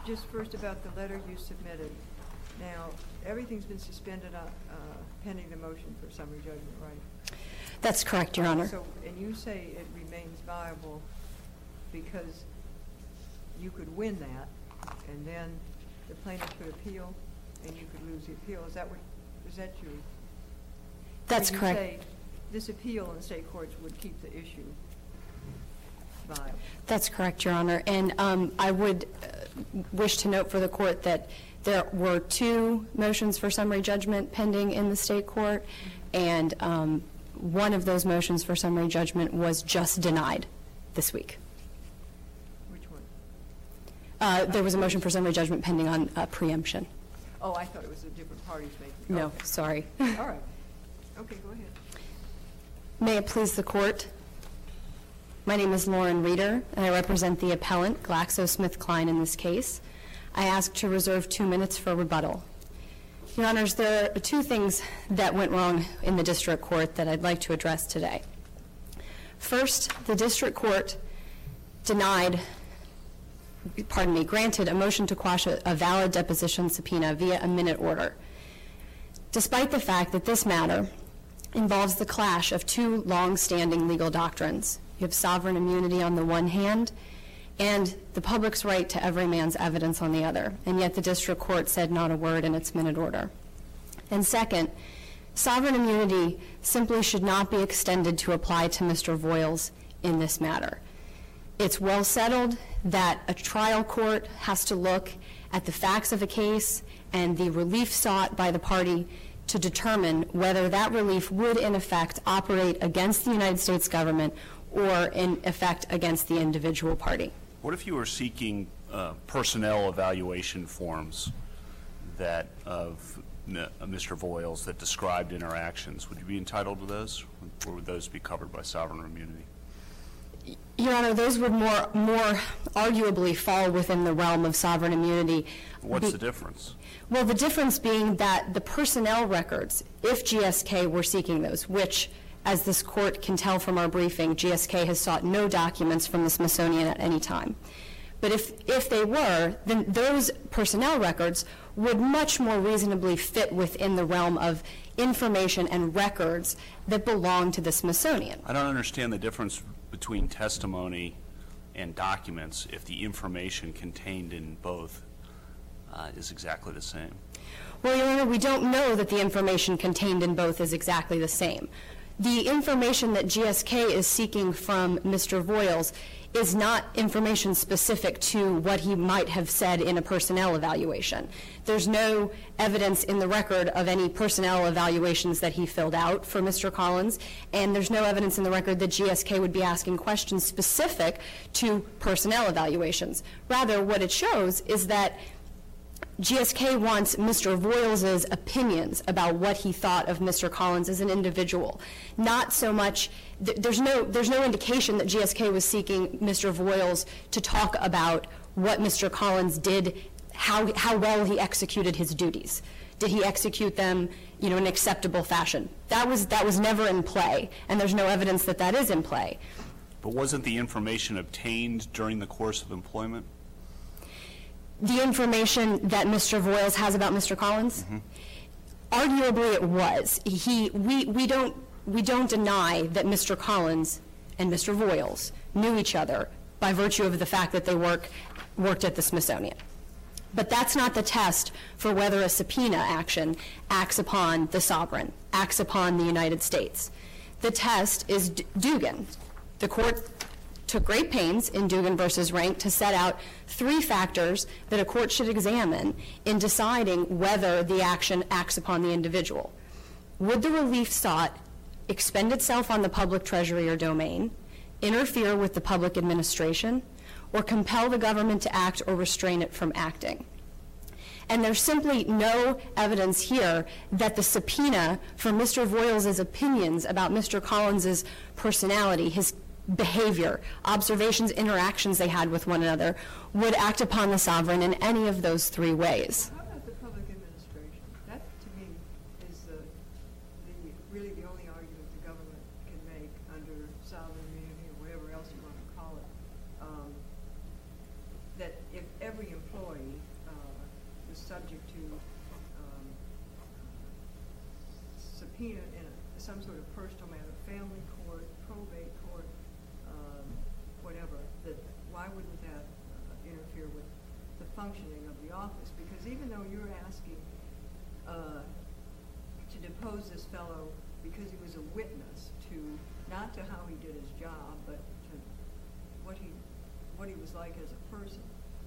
just first about the letter you submitted. Now, everything's been suspended pending the motion for summary judgment, right? That's correct, Your Honor. So, and you say it remains viable because you could win that, and then the plaintiff could appeal, and you could lose the appeal. Is that your? That's correct. Say this appeal in state courts would keep the issue viable. That's correct, Your Honor. And I would wish to note for the court that there were 2 motions for summary judgment pending in the state court, and one of those motions for summary judgment was just denied this week. Which one? There was a motion for summary judgment pending on preemption. Oh, I thought it was the different parties making it. No, okay. sorry. All right. Okay, go ahead. May it please the court. My name is Lauren Reeder, and I represent the appellant, GlaxoSmithKline, in this case. I ask to reserve 2 minutes for rebuttal. Your Honors, there are 2 things that went wrong in the district court that I'd like to address today. First, the district court granted a motion to quash a valid deposition subpoena via a minute order, despite the fact that this matter involves the clash of 2 long-standing legal doctrines. You have sovereign immunity on the one hand, and the public's right to every man's evidence on the other, and yet the district court said not a word in its minute order. And second, sovereign immunity simply should not be extended to apply to Mr. Voiles in this matter. It's well settled that a trial court has to look at the facts of a case and the relief sought by the party to determine whether that relief would in effect operate against the United States government or in effect against the individual party. What if you were seeking personnel evaluation forms that of Mr. Voiles that described interactions? Would you be entitled to those, or would those be covered by sovereign immunity? Your Honor, those would more arguably fall within the realm of sovereign immunity. What's the difference? Well, the difference being that the personnel records, if GSK were seeking those, which, as this court can tell from our briefing, GSK has sought no documents from the Smithsonian at any time. But if they were, then those personnel records would much more reasonably fit within the realm of information and records that belong to the Smithsonian. I don't understand the difference between testimony and documents if the information contained in both is exactly the same. Well, Your Honor, we don't know that the information contained in both is exactly the same. The information that GSK is seeking from Mr. Voiles is not information specific to what he might have said in a personnel evaluation. There's no evidence in the record of any personnel evaluations that he filled out for Mr. Collins, and there's no evidence in the record that GSK would be asking questions specific to personnel evaluations. Rather, what it shows is that GSK wants Mr. Voiles' opinions about what he thought of Mr. Collins as an individual. Not so much, there's no indication that GSK was seeking Mr. Voiles to talk about what Mr. Collins did, how well he executed his duties. Did he execute them, in an acceptable fashion? That was never in play, and there's no evidence that that is in play. But wasn't the information obtained during the course of employment? The information that Mr. Voiles has about Mr. Collins? Mm-hmm. Arguably it was. We don't deny that Mr. Collins and Mr. Voiles knew each other by virtue of the fact that they worked at the Smithsonian. But that's not the test for whether a subpoena action acts upon the sovereign, acts upon the United States. The test is Dugan. The court took great pains in Dugan versus Rank to set out 3 factors that a court should examine in deciding whether the action acts upon the individual. Would the relief sought expend itself on the public treasury or domain, interfere with the public administration, or compel the government to act or restrain it from acting? And there's simply no evidence here that the subpoena for Mr. Voiles' opinions about Mr. Collins' personality, his behavior, observations, interactions they had with one another, would act upon the sovereign in any of those 3 ways. How about the public administration? That, to me, is really the only argument the government can make under sovereign immunity or whatever else you want to call it, that if every employee subject to subpoena in some sort of personal matter, family court, probate court, whatever, that why wouldn't that interfere with the functioning of the office? Because even though you're asking to depose this fellow because he was a witness to, not to how he did his job, but to what he was like as a person,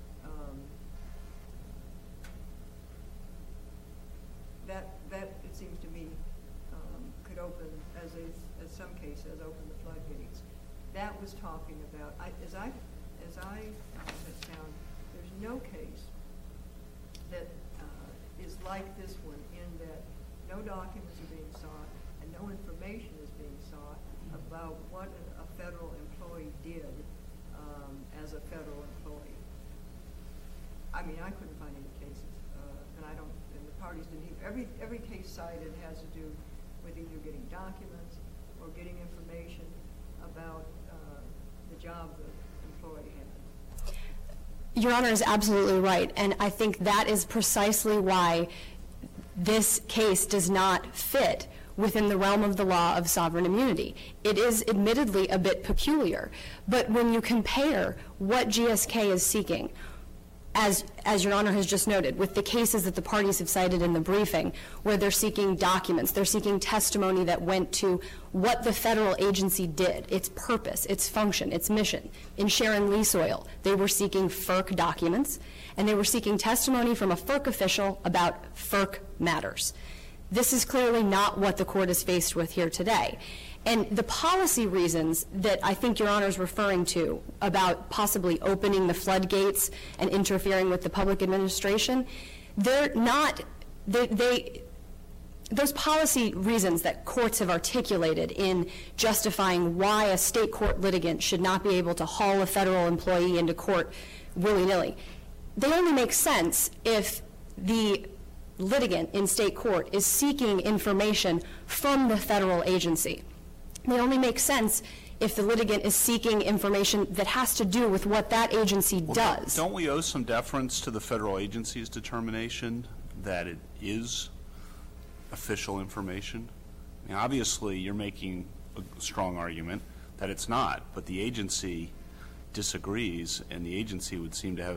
that it seems to me could open, as some cases, open the floodgates. That was talking about, as I have found, there's no case that is like this one, in that no documents are being sought and no information is being sought about what a federal employee did as a federal employee. I mean, I couldn't find any cases, and the parties didn't either. Every case cited has to do with either getting documents or getting information about the job the employee had. Your Honor is absolutely right, and I think that is precisely why this case does not fit within the realm of the law of sovereign immunity. It is admittedly a bit peculiar, but when you compare what GSK is seeking, as Your Honor has just noted, with the cases that the parties have cited in the briefing, where they're seeking documents, they're seeking testimony that went to what the federal agency did, its purpose, its function, its mission. In Sharon Lease Oil, they were seeking FERC documents, and they were seeking testimony from a FERC official about FERC matters. This is clearly not what the court is faced with here today. And the policy reasons that I think Your Honor is referring to about possibly opening the floodgates and interfering with the public administration, they're not, those policy reasons that courts have articulated in justifying why a state court litigant should not be able to haul a federal employee into court willy-nilly, they only make sense if the litigant in state court is seeking information from the federal agency. They only make sense if the litigant is seeking information that has to do with what that agency does. Don't we owe some deference to the federal agency's determination that it is official information? I mean, obviously, you're making a strong argument that it's not, but the agency disagrees, and the agency would seem to have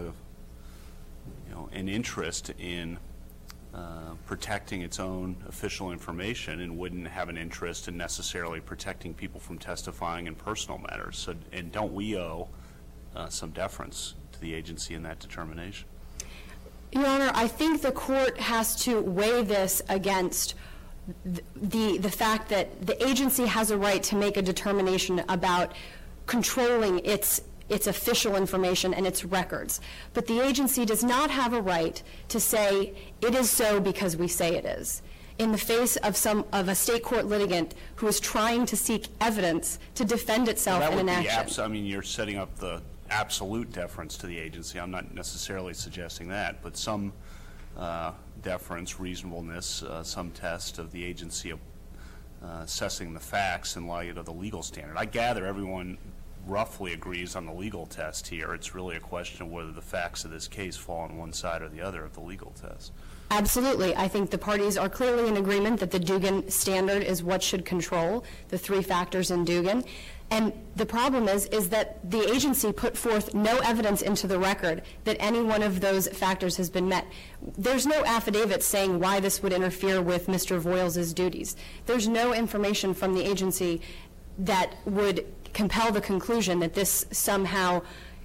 an interest in protecting its own official information, and wouldn't have an interest in necessarily protecting people from testifying in personal matters. So, and don't we owe some deference to the agency in that determination? Your Honor, I think the court has to weigh this against the fact that the agency has a right to make a determination about controlling its official information and its records. But the agency does not have a right to say it is so because we say it is, in the face of a state court litigant who is trying to seek evidence to defend itself in an action. I mean, you're setting up the absolute deference to the agency. I'm not necessarily suggesting that, but some deference, reasonableness, some test of the agency assessing the facts in light of the legal standard. I gather everyone roughly agrees on the legal test here. It's really a question of whether the facts of this case fall on one side or the other of the legal test. Absolutely. I think the parties are clearly in agreement that the Dugan standard is what should control the three factors in Dugan. And the problem is that the agency put forth no evidence into the record that any one of those factors has been met. There's no affidavit saying why this would interfere with Mr. Voiles' duties. There's no information from the agency that would compel the conclusion that this somehow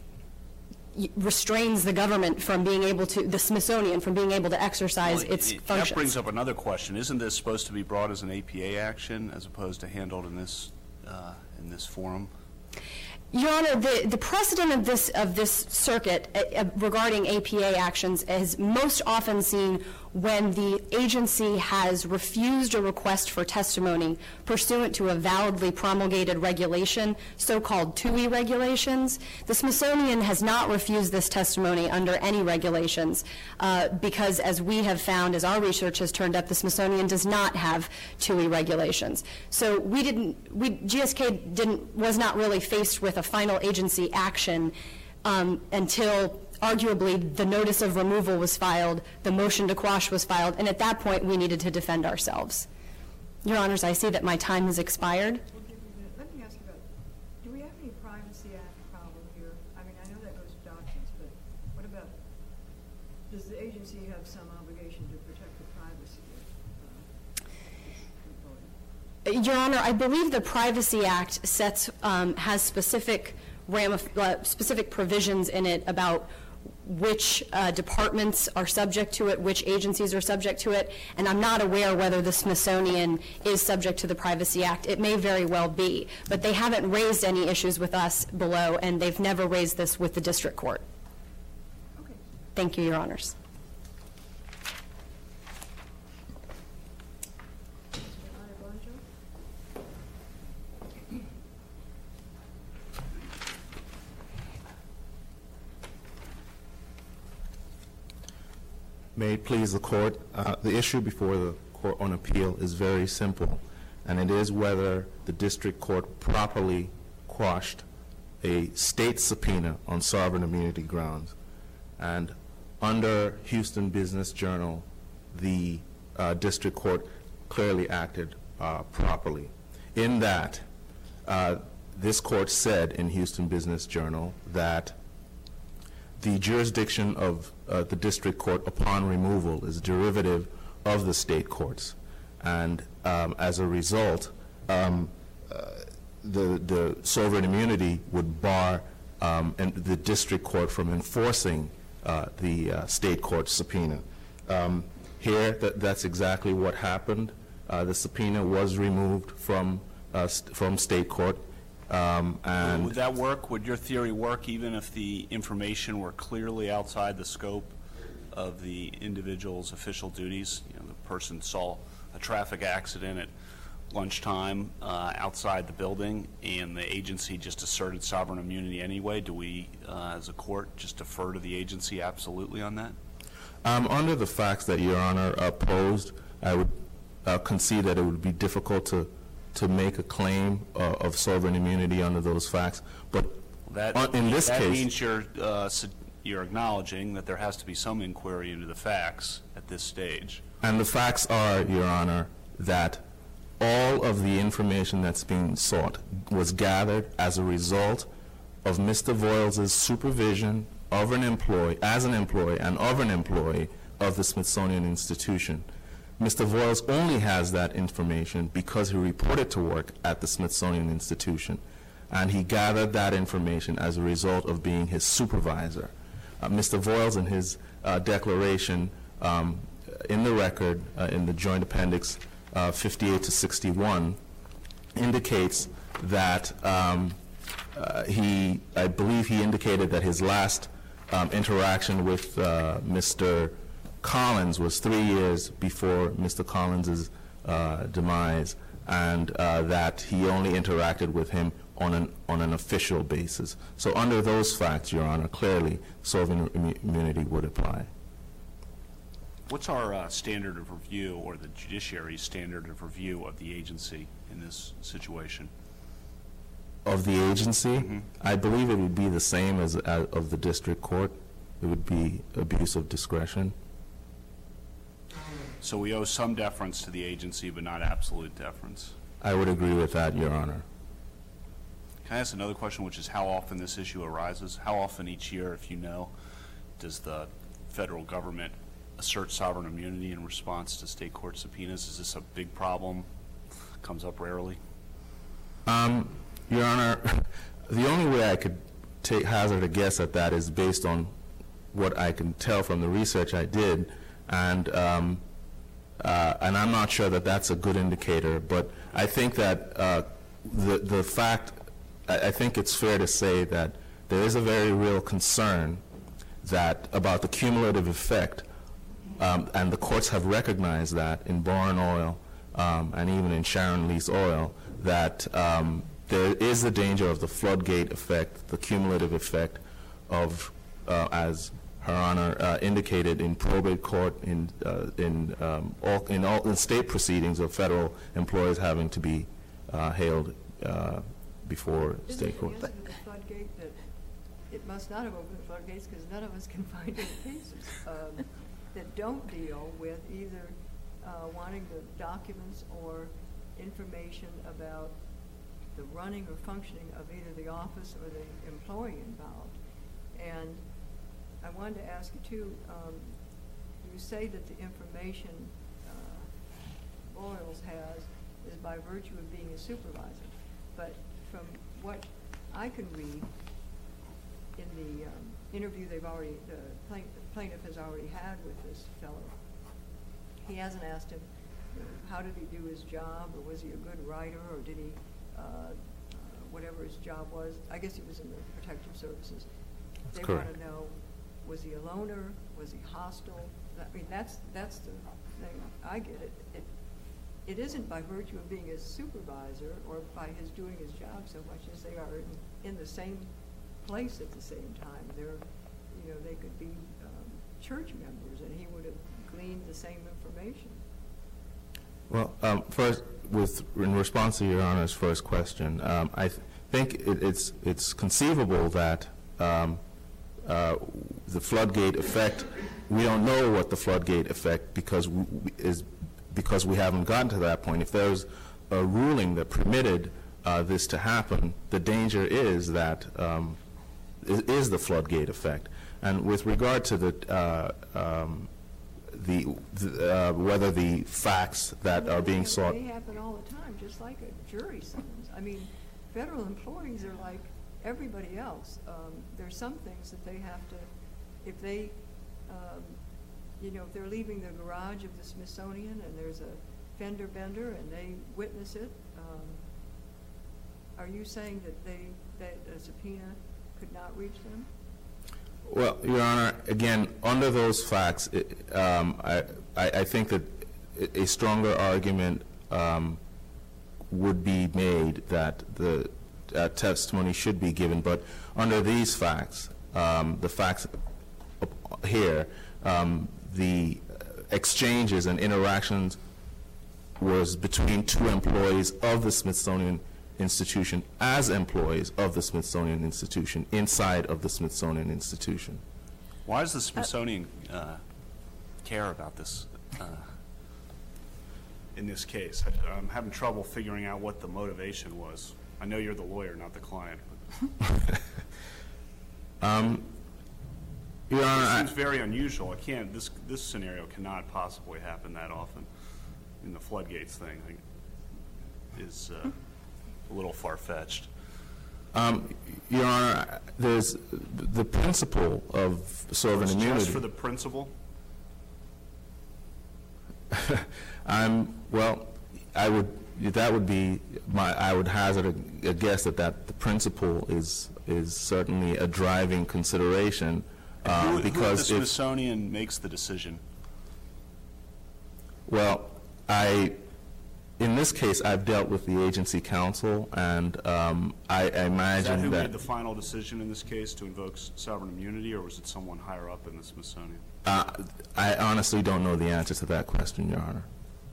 restrains the government from being able to, the Smithsonian, from being able to exercise its functions. That brings up another question. Isn't this supposed to be brought as an APA action as opposed to handled in this forum? Your Honor, the precedent of this circuit regarding APA actions is most often seen when the agency has refused a request for testimony pursuant to a validly promulgated regulation, so-called TUI regulations. The Smithsonian has not refused this testimony under any regulations because, as we have found, as our research has turned up, the Smithsonian does not have TUI regulations. So GSK was not really faced with a final agency action until arguably, the notice of removal was filed, the motion to quash was filed, and at that point, we needed to defend ourselves. Your Honors, I see that my time has expired. We'll give you a minute. Let me ask you about, do we have any Privacy Act problem here? I mean, I know that goes to documents, but what about, does the agency have some obligation to protect the privacy of employees? Your Honor, I believe the Privacy Act has specific provisions in it about which departments are subject to it, which agencies are subject to it, and I'm not aware whether the Smithsonian is subject to the Privacy Act. It may very well be, but they haven't raised any issues with us below, and they've never raised this with the district court. Okay. Thank you, Your Honors. May it please the court, the issue before the court on appeal is very simple, and it is whether the district court properly quashed a state subpoena on sovereign immunity grounds. And under Houston Business Journal, the district court clearly acted properly. In that, this court said in Houston Business Journal that the jurisdiction of the district court upon removal is derivative of the state courts. And as a result, the sovereign immunity would bar the district court from enforcing the state court subpoena. Here, that's exactly what happened. The subpoena was removed from state court. And would that work? Would your theory work even if the information were clearly outside the scope of the individual's official duties? You know, the person saw a traffic accident at lunchtime outside the building, and the agency just asserted sovereign immunity anyway. Do we, as a court, just defer to the agency absolutely on that? Under the facts that Your Honor posed, I would concede that it would be difficult to make a claim of sovereign immunity under those facts. But in this case, that means you're acknowledging that there has to be some inquiry into the facts at this stage. And the facts are, Your Honor, that all of the information that's being sought was gathered as a result of Mr. Voiles' supervision of an employee, as an employee, and of an employee of the Smithsonian Institution. Mr. Voiles only has that information because he reported to work at the Smithsonian Institution, and he gathered that information as a result of being his supervisor. Mr. Voiles, in his declaration in the record, in the Joint Appendix 58 to 61, indicates that I believe he indicated that his last interaction with Mr. Collins was 3 years before Mr. Collins' demise, and that he only interacted with him on an official basis. So under those facts, Your Honor, clearly sovereign immunity would apply. What's our standard of review, or the judiciary's standard of review of the agency in this situation? Of the agency? Mm-hmm. I believe it would be the same as of the district court. It would be abuse of discretion. So we owe some deference to the agency, but not absolute deference. I would agree with that, Your Honor. Can I ask another question, which is how often this issue arises? How often each year, if you know, does the federal government assert sovereign immunity in response to state court subpoenas? Is this a big problem? Comes up rarely? Your Honor, the only way I could hazard a guess at that is based on what I can tell from the research I did, and I'm not sure that that's a good indicator, but I think that the fact, I think it's fair to say that there is a very real concern that about the cumulative effect, and the courts have recognized that in Boren Oil and even in Sharon Lease Oil, that there is the danger of the floodgate effect, the cumulative effect of, as Her Honor indicated, in probate court, in state proceedings of federal employees having to be hailed before state court. Isn't the answer to the floodgate that it must not have opened the floodgates, because none of us can find any cases that don't deal with either wanting the documents or information about the running or functioning of either the office or the employee involved. And I wanted to ask you too, you say that the information Boyles has is by virtue of being a supervisor, but from what I can read in the interview the plaintiff has already had with this fellow, he hasn't asked him, how did he do his job, or was he a good writer, or did he, whatever his job was, I guess he was in the protective services. That's they correct. want to know, was he a loner, was he hostile? I mean, that's the thing, I get it. It isn't by virtue of being a supervisor or by his doing his job so much as they are in the same place at the same time. They could be church members, and he would have gleaned the same information. Well, first, in response to Your Honor's first question, I think it's conceivable that the floodgate effect, we don't know what the floodgate effect because we haven't gotten to that point. If there's a ruling that permitted this to happen, the danger is that is the floodgate effect. And with regard to whether the facts that are being sought. They happen all the time, just like a jury summons. I mean, federal employees are like everybody else. There's some things that they have to, if they, if they're leaving the garage of the Smithsonian and there's a fender bender and they witness it, are you saying that a subpoena could not reach them? Well, Your Honor, again, under those facts, I think that a stronger argument would be made that the testimony should be given. But under these facts, the facts here, the exchanges and interactions was between two employees of the Smithsonian Institution as employees of the Smithsonian Institution inside of the Smithsonian Institution. Why does the Smithsonian care about this in this case? I'm having trouble figuring out what the motivation was. I know you're the lawyer, not the client. Your Honor, It seems very unusual. This scenario cannot possibly happen that often. In the floodgates thing is a little far-fetched. Your Honor, there's the principle of sovereign immunity. Just for the principle? Well, I would hazard a guess that the principle is certainly a driving consideration. Who Because at the Smithsonian makes the decision? Well, in this case, I've dealt with the agency counsel, and I Is that imagine who made that the final decision in this case to invoke sovereign immunity, or was it someone higher up in the Smithsonian? I honestly don't know the answer to that question, Your Honor.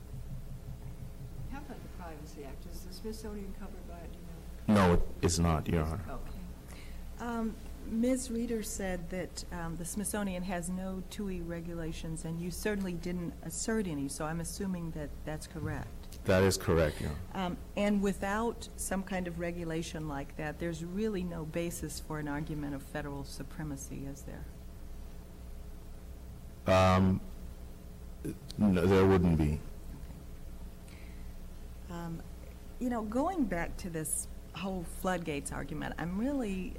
How about the Privacy Act? Is the Smithsonian covered by it, do you know? No, it is not, Your Honor. Okay. Ms. Reeder said that the Smithsonian has no TUI regulations, and you certainly didn't assert any, so I'm assuming that that's correct. That is correct, Your Honor. And without some kind of regulation like that, there's really no basis for an argument of federal supremacy, is there? No, there wouldn't be. Going back to this whole floodgates argument, I'm really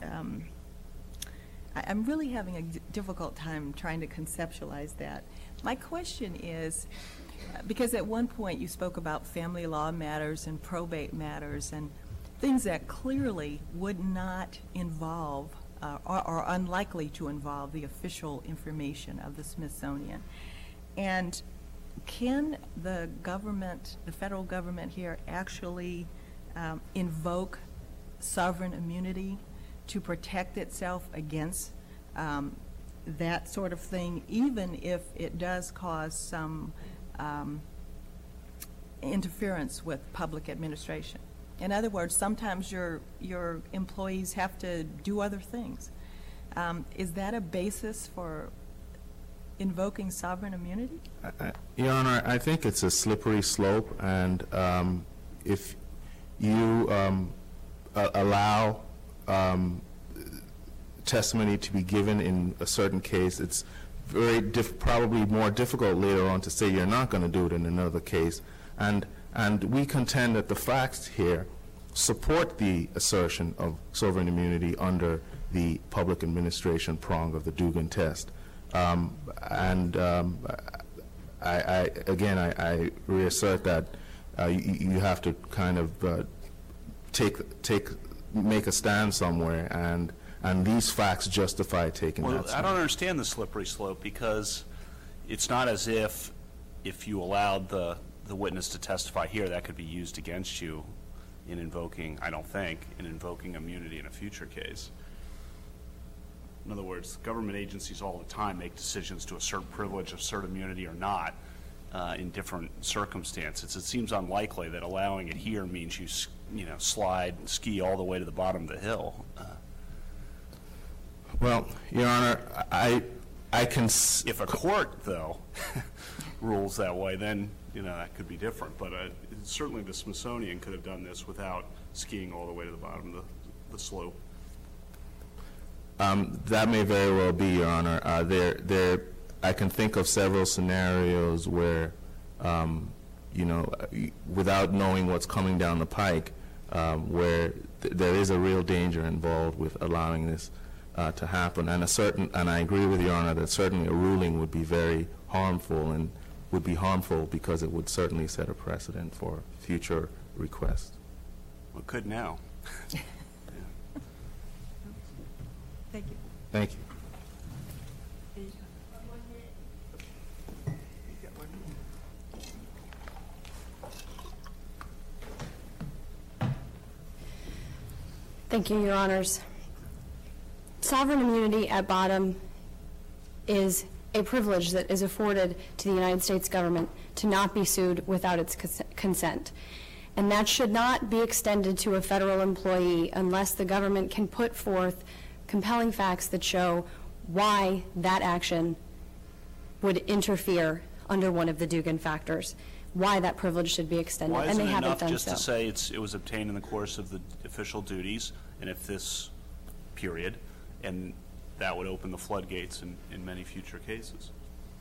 having a difficult time trying to conceptualize that. My question is, because at one point you spoke about family law matters and probate matters and things that clearly would not involve or are unlikely to involve the official information of the Smithsonian. And can the government, the federal government here, actually invoke sovereign immunity to protect itself against that sort of thing, even if it does cause some interference with public administration? In other words, sometimes your employees have to do other things. Is that a basis for invoking sovereign immunity? Your Honor, I think it's a slippery slope, and if you allow testimony to be given in a certain case, it's probably more difficult later on to say you're not going to do it in another case. And we contend that the facts here support the assertion of sovereign immunity under the public administration prong of the Dugan test. I reassert that you have to kind of make a stand somewhere, and these facts justify taking that stand. I don't understand the slippery slope, because it's not as if you allowed the witness to testify here, that could be used against you in invoking, I don't think, in invoking immunity in a future case. In other words, government agencies all the time make decisions to assert privilege, assert immunity or not in different circumstances. It seems unlikely that allowing it here means you slide and ski all the way to the bottom of the hill. Well, Your Honor, I can... If a court, though, rules that way, then that could be different. But certainly the Smithsonian could have done this without skiing all the way to the bottom of the slope. That may very well be, Your Honor. I can think of several scenarios where, without knowing what's coming down the pike, where there is a real danger involved with allowing this to happen. And I agree with Your Honor that certainly a ruling would be very harmful, and would be harmful because it would certainly set a precedent for future requests. Well, it could now. Thank you. Thank you. You've got 1 minute. Thank you, Your Honors. Sovereign immunity at bottom is a privilege that is afforded to the United States government to not be sued without its consent. And that should not be extended to a federal employee unless the government can put forth compelling facts that show why that action would interfere under one of the Dugan factors, why that privilege should be extended, Why and isn't they it haven't enough done just so. to say it was obtained in the course of the official duties, and if this period, and that would open the floodgates in many future cases?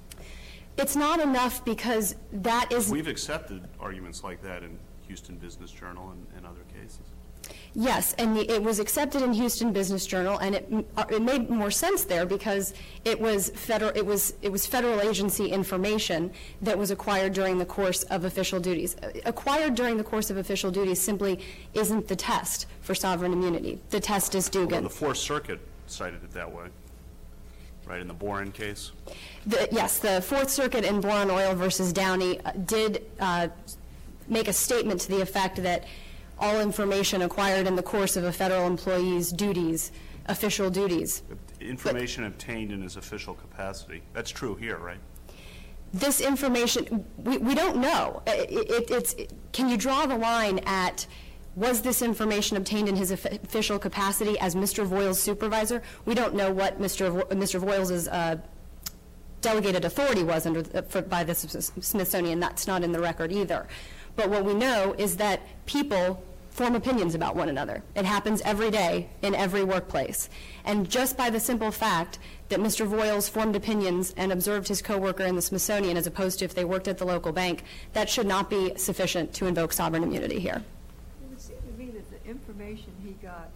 It's not enough because that is... We've accepted arguments like that in Houston Business Journal and other cases. Yes, and it was accepted in Houston Business Journal, and it made more sense there because it was federal agency information that was acquired during the course of official duties. Acquired during the course of official duties simply isn't the test for sovereign immunity. The test is Dugan. Well, the Fourth Circuit cited it that way, right, in the Boren case? Yes, the Fourth Circuit in Boron Oil versus Downey did make a statement to the effect that all information acquired in the course of a federal employee's duties, official duties. Information obtained in his official capacity. That's true here, right? This information, we don't know. Can you draw the line at, was this information obtained in his official capacity as Mr. Voiles' supervisor? We don't know what Mr. Voiles' delegated authority was by the Smithsonian. That's not in the record either. But what we know is that people form opinions about one another. It happens every day in every workplace. And just by the simple fact that Mr. Voiles formed opinions and observed his coworker in the Smithsonian as opposed to if they worked at the local bank, that should not be sufficient to invoke sovereign immunity here. It would seem to me that the information he got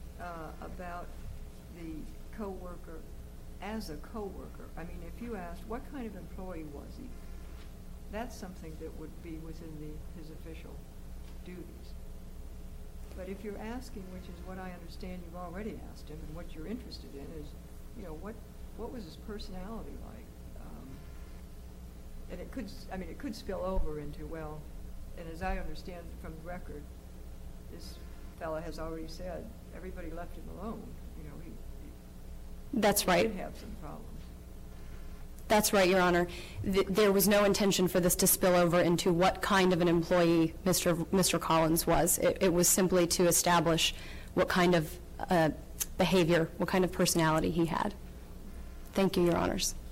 about the coworker as a coworker, I mean, if you asked what kind of employee was he, that's something that would be within his official duties. But if you're asking, which is what I understand you've already asked him, and what you're interested in is, what was his personality like? And it could spill over into, and as I understand from the record, this fella has already said everybody left him alone. That's right. He did have some problems. That's right, Your Honor. There was no intention for this to spill over into what kind of an employee Mr. Collins was. It was simply to establish what kind of behavior, what kind of personality he had. Thank you, Your Honors.